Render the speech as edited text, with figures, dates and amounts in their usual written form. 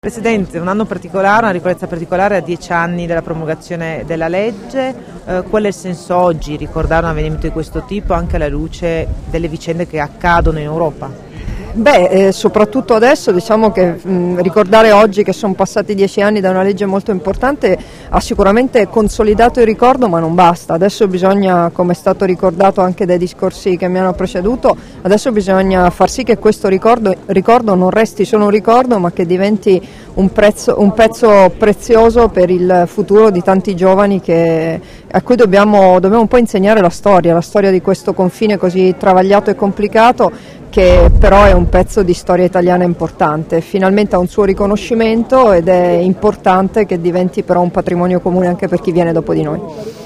Presidente, un anno particolare, una ricorrenza particolare a 10 anni dalla promulgazione della legge. Qual è il senso oggi ricordare un avvenimento di questo tipo anche alla luce delle vicende che accadono in Europa? Soprattutto adesso diciamo che ricordare oggi che sono passati 10 anni da una legge molto importante ha sicuramente consolidato il ricordo, ma non basta. Adesso bisogna, come è stato ricordato anche dai discorsi che mi hanno preceduto, adesso bisogna far sì che questo ricordo non resti solo un ricordo, ma che diventi un pezzo prezioso per il futuro di tanti giovani a cui dobbiamo un po' insegnare la storia di questo confine così travagliato e complicato, che però è un pezzo di storia italiana importante. Finalmente ha un suo riconoscimento ed è importante che diventi però un patrimonio comune anche per chi viene dopo di noi.